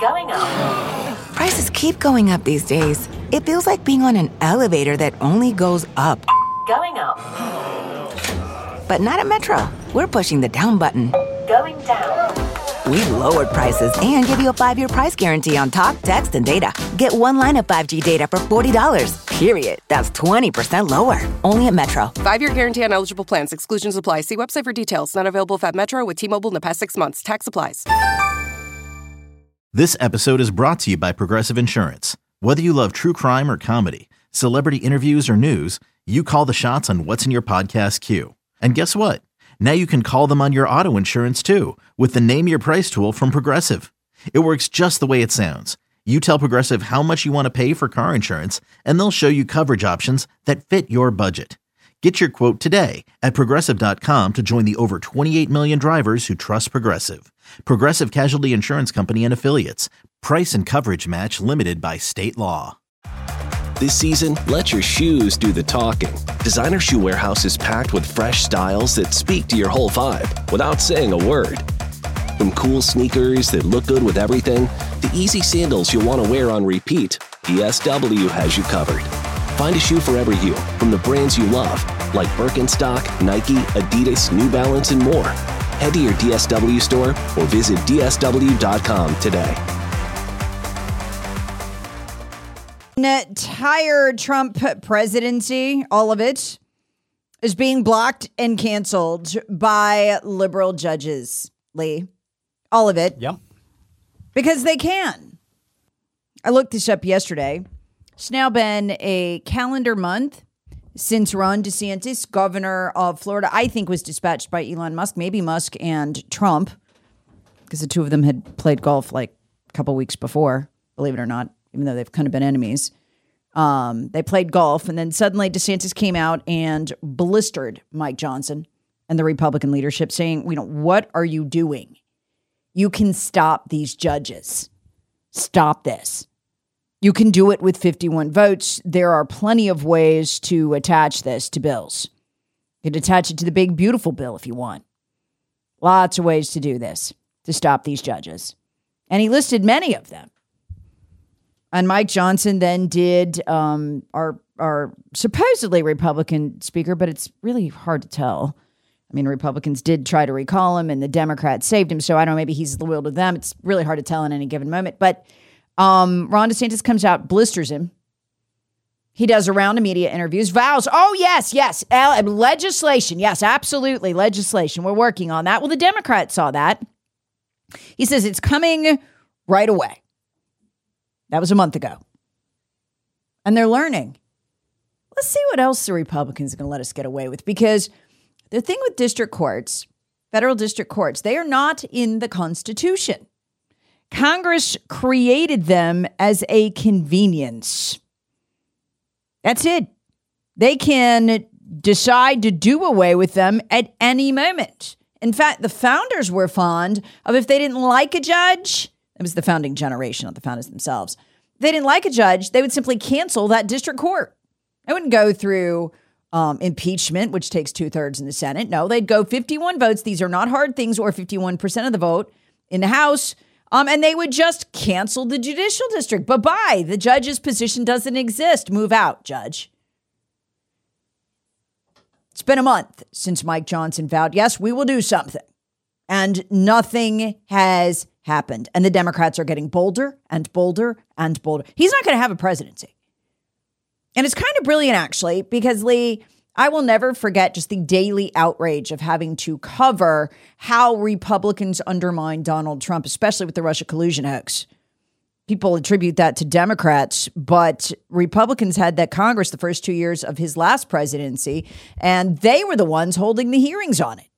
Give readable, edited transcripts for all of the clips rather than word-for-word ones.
Going up. Prices keep going up these days. It feels like being on an elevator that only goes up. Going up. But not at Metro. We're pushing the down button. Going down. We've lowered prices and give you a 5-year price guarantee on talk, text, and data. Get one line of 5G data for $40, period. That's 20% lower. Only at Metro. 5-year guarantee on eligible plans. Exclusions apply. See website for details. Not available at Metro with T-Mobile in the past 6 months. Tax applies. This episode is brought to you by Progressive Insurance. Whether you love true crime or comedy, celebrity interviews or news, you call the shots on what's in your podcast queue. And guess what? Now you can call them on your auto insurance too with the Name Your Price tool from Progressive. It works just the way it sounds. You tell Progressive how much you want to pay for car insurance, and they'll show you coverage options that fit your budget. Get your quote today at Progressive.com to join the over 28 million drivers who trust Progressive. Progressive Casualty Insurance Company and Affiliates. Price and coverage match limited by state law. This season, let your shoes do the talking. Designer Shoe Warehouse is packed with fresh styles that speak to your whole vibe without saying a word. From cool sneakers that look good with everything, to easy sandals you'll want to wear on repeat, DSW has you covered. Find a shoe for every you, from the brands you love, like Birkenstock, Nike, Adidas, New Balance, and more. Head to your DSW store or visit DSW.com today. An entire Trump presidency, all of it, is being blocked and canceled by liberal judges, Lee. All of it. Yep. Because they can. I looked this up yesterday. It's now been a calendar month since Ron DeSantis, governor of Florida, I think was dispatched by Elon Musk, maybe Musk and Trump, because the two of them had played golf like a couple weeks before, believe it or not, even though they've kind of been enemies. They played golf, and then suddenly DeSantis came out and blistered Mike Johnson and the Republican leadership, saying, what are you doing? You can stop these judges. Stop this. You can do it with 51 votes. There are plenty of ways to attach this to bills. You can attach it to the big, beautiful bill if you want. Lots of ways to do this, to stop these judges. And he listed many of them. And Mike Johnson then did our supposedly Republican speaker, but it's really hard to tell. I mean, Republicans did try to recall him, and the Democrats saved him. So I don't know, maybe he's loyal to them. It's really hard to tell in any given moment. But Ron DeSantis comes out, blisters him. He does a round of media interviews, vows, yes, legislation. Yes, absolutely, legislation. We're working on that. Well, the Democrats saw that. He says it's coming right away. That was a month ago. And they're learning. Let's see what else the Republicans are going to let us get away with. Because the thing with district courts, federal district courts, they are not in the Constitution. Congress created them as a convenience. That's it. They can decide to do away with them at any moment. In fact, the founders were fond of, if they didn't like a judge, it was the founding generation, not the founders themselves. If they didn't like a judge, they would simply cancel that district court. They wouldn't go through impeachment, which takes 2/3 in the Senate. No, they'd go 51 votes. These are not hard things, or 51% of the vote in the House. And they would just cancel the judicial district. Bye-bye. The judge's position doesn't exist. Move out, judge. It's been a month since Mike Johnson vowed, yes, we will do something. And nothing has happened. And the Democrats are getting bolder and bolder and bolder. He's not going to have a presidency. And it's kind of brilliant, actually, because, Lee, I will never forget just the daily outrage of having to cover how Republicans undermine Donald Trump, especially with the Russia collusion hoax. People attribute that to Democrats, but Republicans had that Congress the first 2 years of his last presidency, and they were the ones holding the hearings on it.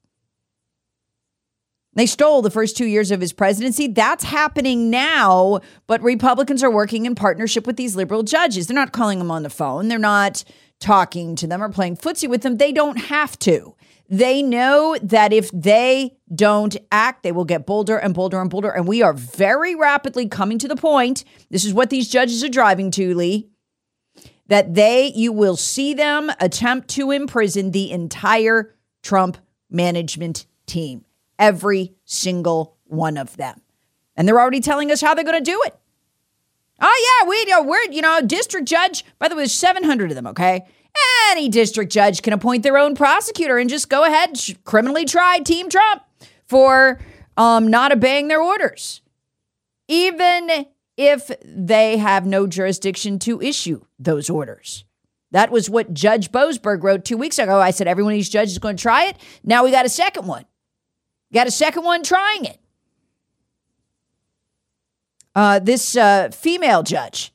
They stole the first 2 years of his presidency. That's happening now, but Republicans are working in partnership with these liberal judges. They're not calling them on the phone. They're not talking to them or playing footsie with them. They don't have to. They know that if they don't act, they will get bolder and bolder and bolder. And we are very rapidly coming to the point, this is what these judges are driving to, Lee, that you will see them attempt to imprison the entire Trump management team. Every single one of them. And they're already telling us how they're going to do it. Oh, yeah, we're district judge. By the way, there's 700 of them, okay? Any district judge can appoint their own prosecutor and just go ahead and criminally try Team Trump for not obeying their orders, even if they have no jurisdiction to issue those orders. That was what Judge Boasberg wrote 2 weeks ago. I said, every one of these judges is going to try it. Now we got a second one. Got a second one trying it. This female judge,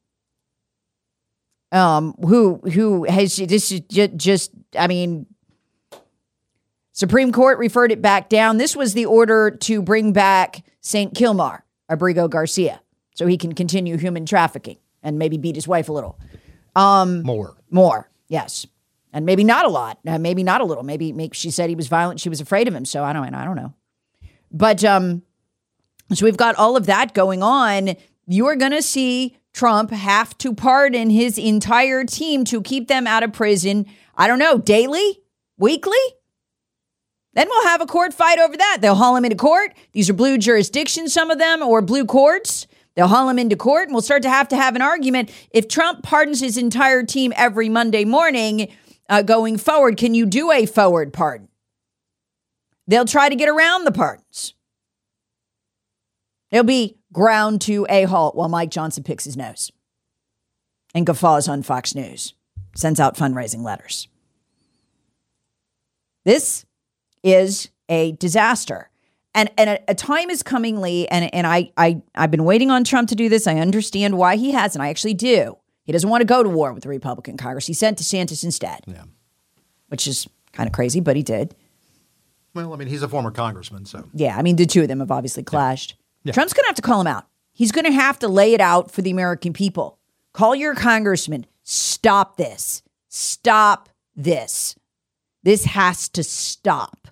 who has this is just, I mean, Supreme Court referred it back down. This was the order to bring back St. Kilmar, Abrigo Garcia, so he can continue human trafficking and maybe beat his wife a little. More, yes. And maybe not a lot. Maybe not a little. Maybe she said he was violent. She was afraid of him. So I don't know. But so we've got all of that going on. You're going to see Trump have to pardon his entire team to keep them out of prison. I don't know, daily, weekly? Then we'll have a court fight over that. They'll haul him into court. These are blue jurisdictions, some of them, or blue courts. They'll haul him into court, and we'll start to have an argument. If Trump pardons his entire team every Monday morning going forward, can you do a forward pardon? They'll try to get around the pardons. They'll be ground to a halt while Mike Johnson picks his nose and guffaws on Fox News, sends out fundraising letters. This is a disaster. And a time is coming, Lee, and I've been waiting on Trump to do this. I understand why he hasn't. I actually do. He doesn't want to go to war with the Republican Congress. He sent DeSantis instead, which is kind of crazy, but he did. Well, I mean, he's a former congressman, so. Yeah, I mean, the two of them have obviously clashed. Yeah. Trump's going to have to call him out. He's going to have to lay it out for the American people. Call your congressman. Stop this. Stop this. This has to stop.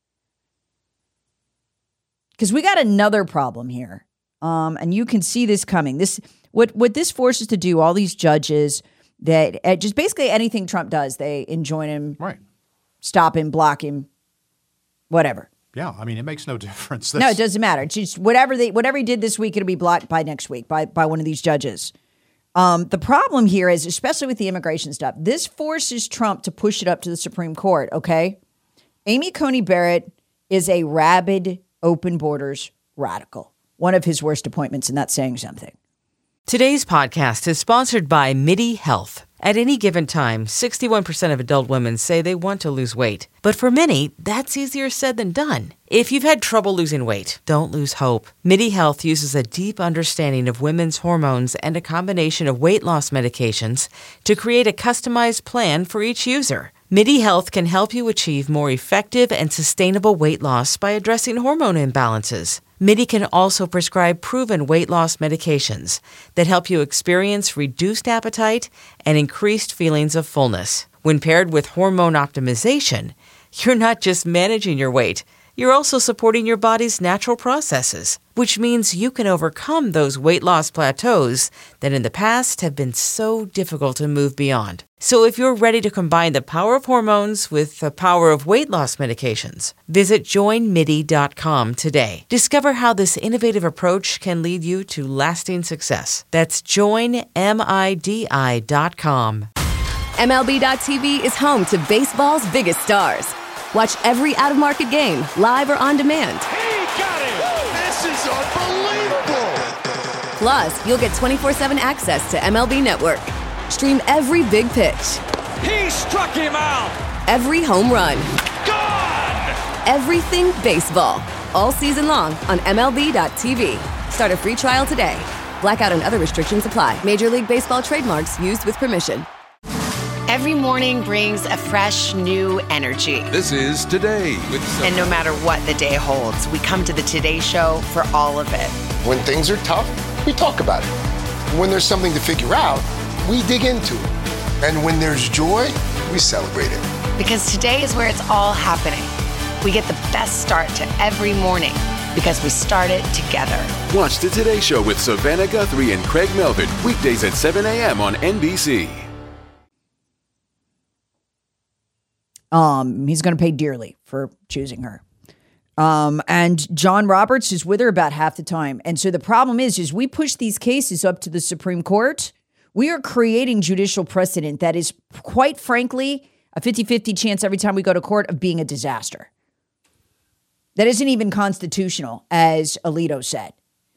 Because we got another problem here, and you can see this coming. What this forces to do, all these judges that just basically anything Trump does, they enjoin him, right? Stop him, block him, whatever. Yeah, I mean, it makes no difference. No, it doesn't matter. It's just whatever he did this week, it'll be blocked by next week by one of these judges. The problem here is, especially with the immigration stuff, this forces Trump to push it up to the Supreme Court. Okay, Amy Coney Barrett is a rabid open borders radical. One of his worst appointments, and that's saying something. Today's podcast is sponsored by MIDI Health. At any given time, 61% of adult women say they want to lose weight. But for many, that's easier said than done. If you've had trouble losing weight, don't lose hope. MIDI Health uses a deep understanding of women's hormones and a combination of weight loss medications to create a customized plan for each user. MIDI Health can help you achieve more effective and sustainable weight loss by addressing hormone imbalances. MIDI can also prescribe proven weight loss medications that help you experience reduced appetite and increased feelings of fullness. When paired with hormone optimization, you're not just managing your weight, you're also supporting your body's natural processes, which means you can overcome those weight loss plateaus that in the past have been so difficult to move beyond. So if you're ready to combine the power of hormones with the power of weight loss medications, visit joinmidi.com today. Discover how this innovative approach can lead you to lasting success. That's joinmidi.com. MLB.tv is home to baseball's biggest stars. Watch every out-of-market game, live or on demand. He got it! This is unbelievable! Plus, you'll get 24/7 access to MLB Network. Stream every big pitch. He struck him out! Every home run. Gone! Everything baseball. All season long on MLB.tv. Start a free trial today. Blackout and other restrictions apply. Major League Baseball trademarks used with permission. Every morning brings a fresh, new energy. This is Today with Sophie. And no matter what the day holds, we come to the Today Show for all of it. When things are tough, we talk about it. When there's something to figure out, we dig into it. And when there's joy, we celebrate it. Because today is where it's all happening. We get the best start to every morning because we start it together. Watch the Today Show with Savannah Guthrie and Craig Melvin, weekdays at 7 a.m. on NBC. He's going to pay dearly for choosing her. And John Roberts is with her about half the time. And so the problem is we push these cases up to the Supreme Court. We are creating judicial precedent that is, quite frankly, a 50-50 chance every time we go to court of being a disaster. That isn't even constitutional, as Alito said.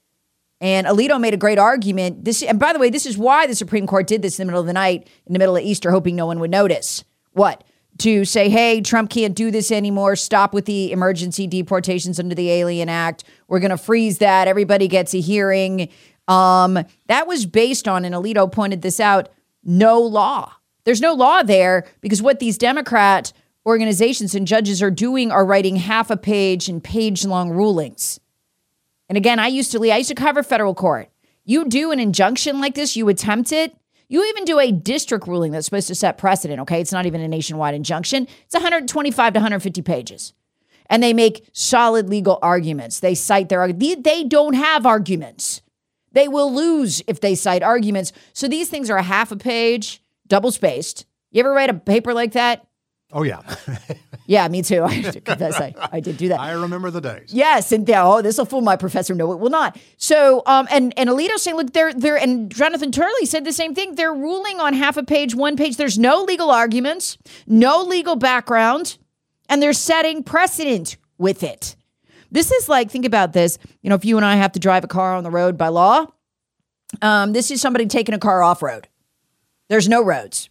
And Alito made a great argument. And by the way, this is why the Supreme Court did this in the middle of the night, in the middle of Easter, hoping no one would notice. What? To say, hey, Trump can't do this anymore. Stop with the emergency deportations under the Alien Act. We're going to freeze that. Everybody gets a hearing. That was based on, and Alito pointed this out, no law. There's no law there because what these Democrat organizations and judges are doing are writing half a page and page-long rulings. And again, I used to cover federal court. You do an injunction like this, you attempt it. You even do a district ruling that's supposed to set precedent, okay? It's not even a nationwide injunction. It's 125 to 150 pages. And they make solid legal arguments. They cite their arguments. They don't have arguments. They will lose if they cite arguments. So these things are a half a page, double-spaced. You ever write a paper like that? Oh, yeah. Yeah, me too. I have to confess I did do that. I remember the days. Yes, and this will fool my professor. No, it will not. So, and Alito's saying, look, they're, and Jonathan Turley said the same thing. They're ruling on half a page, one page. There's no legal arguments, no legal background, and they're setting precedent with it. This is like, think about this. You know, if you and I have to drive a car on the road by law, this is somebody taking a car off-road. There's no roads.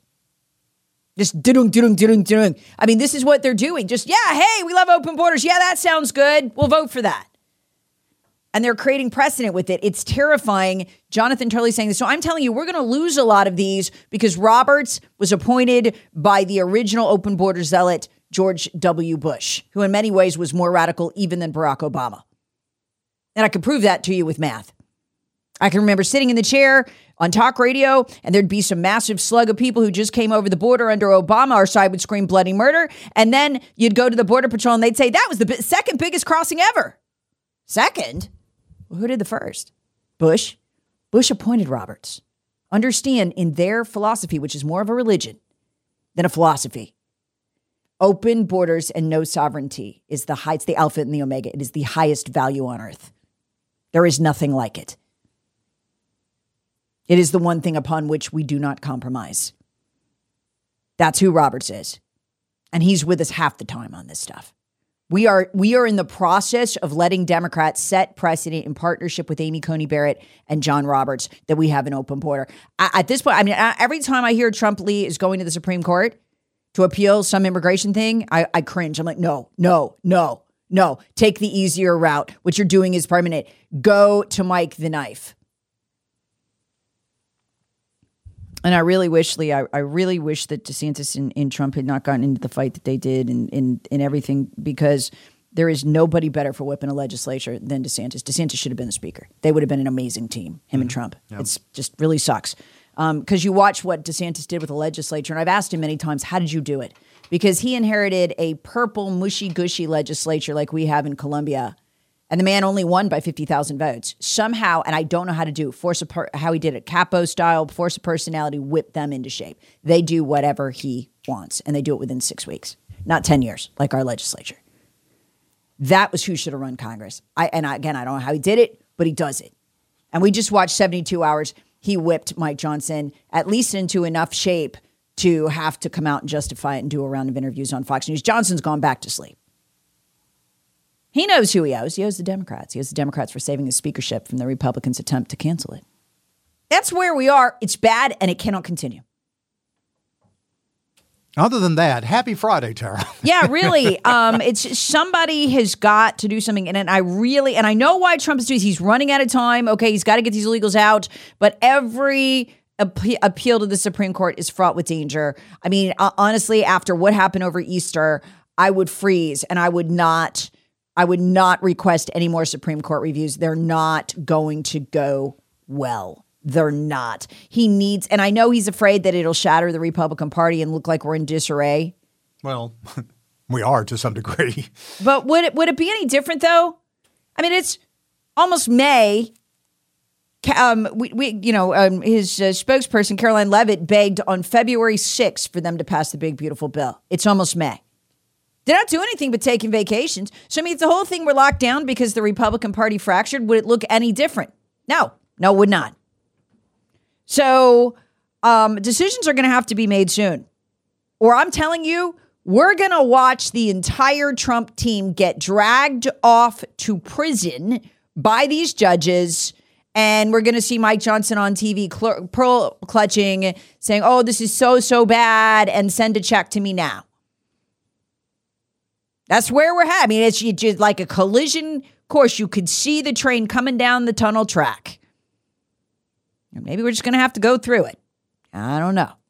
Just do-dung. I mean, this is what they're doing. Just, yeah, hey, we love open borders. Yeah, that sounds good. We'll vote for that. And they're creating precedent with it. It's terrifying. Jonathan Turley saying this. So I'm telling you, we're going to lose a lot of these because Roberts was appointed by the original open border zealot, George W. Bush, who in many ways was more radical even than Barack Obama. And I can prove that to you with math. I can remember sitting in the chair on talk radio, and there'd be some massive slug of people who just came over the border under Obama. Our side would scream bloody murder. And then you'd go to the Border Patrol, and they'd say, that was the second biggest crossing ever. Second? Well, who did the first? Bush. Bush appointed Roberts. Understand, in their philosophy, which is more of a religion than a philosophy, open borders and no sovereignty is it's the alpha and the omega. It is the highest value on earth. There is nothing like it. It is the one thing upon which we do not compromise. That's who Roberts is. And he's with us half the time on this stuff. We are in the process of letting Democrats set precedent in partnership with Amy Coney Barrett and John Roberts that we have an open border. At this point, I mean, every time I hear Trump Lee is going to the Supreme Court to appeal some immigration thing, I cringe. I'm like, no. Take the easier route. What you're doing is permanent. Go to Mike the Knife. And I really wish, Lee, I really wish that DeSantis and Trump had not gotten into the fight that they did and everything, because there is nobody better for whipping a legislature than DeSantis. DeSantis should have been the speaker. They would have been an amazing team, him and Trump. Yep. It's just really sucks. Because you watch what DeSantis did with the legislature, and I've asked him many times, how did you do it? Because he inherited a purple, mushy-gushy legislature like we have in Columbia. And the man only won by 50,000 votes. Somehow, and I don't know how to do, how he did it, Capo style, force of personality, whip them into shape. They do whatever he wants, and they do it within 6 weeks, not 10 years, like our legislature. That was who should have run Congress. Again, I don't know how he did it, but he does it. And we just watched 72 hours. He whipped Mike Johnson at least into enough shape to have to come out and justify it and do a round of interviews on Fox News. Johnson's gone back to sleep. He knows who he owes. He owes the Democrats. He owes the Democrats for saving his speakership from the Republicans' attempt to cancel it. That's where we are. It's bad, and it cannot continue. Other than that, happy Friday, Tara. Yeah, really. It's somebody has got to do something. And I know why Trump is doing this. He's running out of time. Okay, he's got to get these illegals out. But every appeal to the Supreme Court is fraught with danger. I mean, honestly, after what happened over Easter, I would freeze, and I would not request any more Supreme Court reviews. They're not going to go well. They're not. He needs, and I know he's afraid that it'll shatter the Republican Party and look like we're in disarray. Well, we are to some degree. But would it be any different though? I mean, it's almost May. His spokesperson, Caroline Leavitt, begged on February 6th for them to pass the big, beautiful bill. It's almost May. They're not doing anything but taking vacations. So, I mean, if the whole thing were locked down because the Republican Party fractured, would it look any different? No, it would not. So, decisions are going to have to be made soon. Or I'm telling you, we're going to watch the entire Trump team get dragged off to prison by these judges. And we're going to see Mike Johnson on TV pearl clutching, saying, oh, this is so bad, and send a check to me now. That's where we're at. I mean, it's just like a collision course. You could see the train coming down the tunnel track. And maybe we're just going to have to go through it. I don't know.